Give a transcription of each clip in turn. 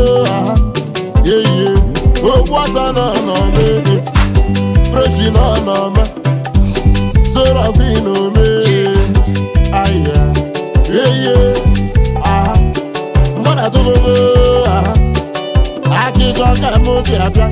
Ogwasa no me, fresh no me, Zora vino me, aya, Mwana to go, Aki joga mo diabia,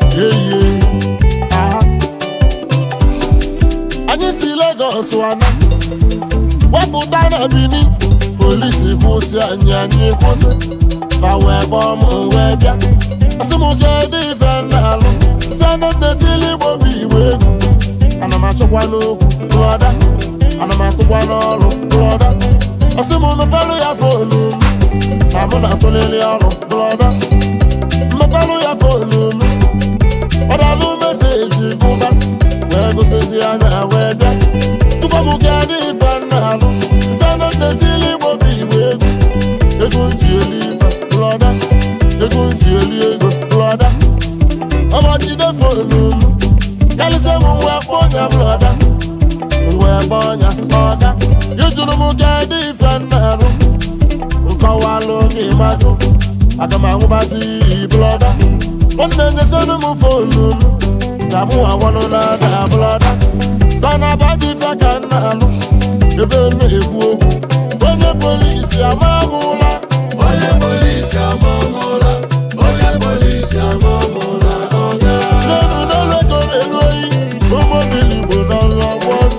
Anyi si Lagos wana, Wabu dana bini, Polisi kusi anyi kusi, Fawe bomu webia. Asimu kedi fenalo, sendo netili bobi wegu. Anamachokwa no brother, anamachokwa no brother. Asimu mepelu ya fonu, amuna toleli alo brother. Mepelu ya fonu, odalu message kuba, wegu sisi anya wega. Tuko mukedi fenalo, sendo netili bobi wegu. Egu njili fe brother. Egunji eliego brother. Omo jide fonu. Kalise mu we ponya brother. We ponya brother. Yujuru mu gedi fenaro. Nko wa lo ni majo. Agama ngubasi brother. Onne ngesonu mu fonu. Kamu awolo na da brother. Bana baji fakanalo. Ebe ne egwu ogu. Onye polisi amamula. Onye polisi amamula. Onye polisi amamula. Nenu no lekore loi. Omo bilibo na lawon.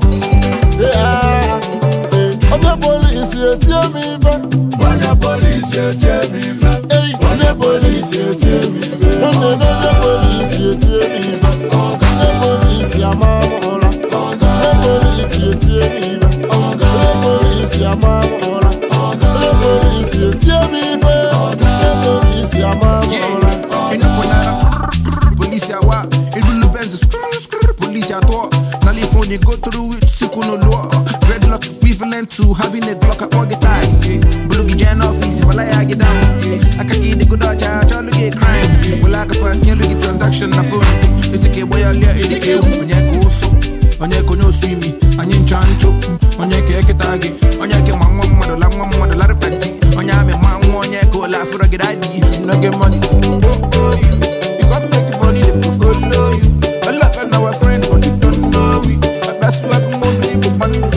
Onye polisi etie mi fe. Onye polisi etie mi fe. Onye polisi etie mi fe. Onye polisi etie mi fe. Onye polisi amamula. Onye polisi etie mi fe. Onye polisi amamula. Police, tear me fair. Police, I'm a police, I walk. It will Benz, police, I talk. California go through it, Sikuno law. Dreadlock equivalent to having a Glock at Morgan time. Bluey Jan office, if I get down. I can get the good dodge, I try to get crime. Well, I can find you look at transaction. I phone. It's a kid boy, I'll let it go. When you go so, when you go no swimmy, and you trying to, when you get a target, when you get my mom, mother, long one, mother, lot of petty. On your man, one year, go laugh for a good idea. You not get money. You got to make the money to follow you. I love our friend, but you don't know we. That's why I'm going to leave money to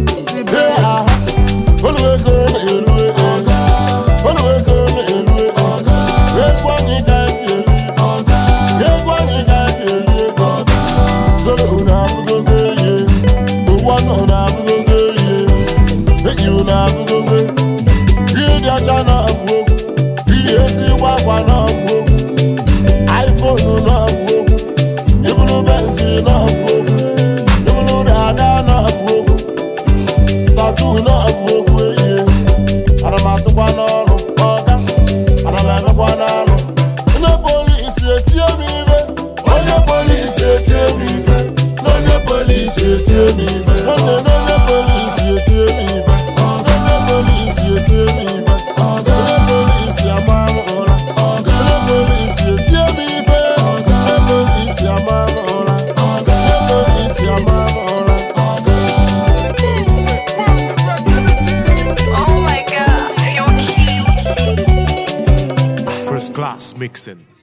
iPhone no work, Ibulu Benz no work, Ibulu Dada no work, Tattoo no work, Adamatuwa no work, Adamatuwa no work. Onye police etie mi ve, onye police etie mi ve, onye police etie mi ve, onye police etie mi ve, onye police etie mi ve, onye police amamo. First class mixing.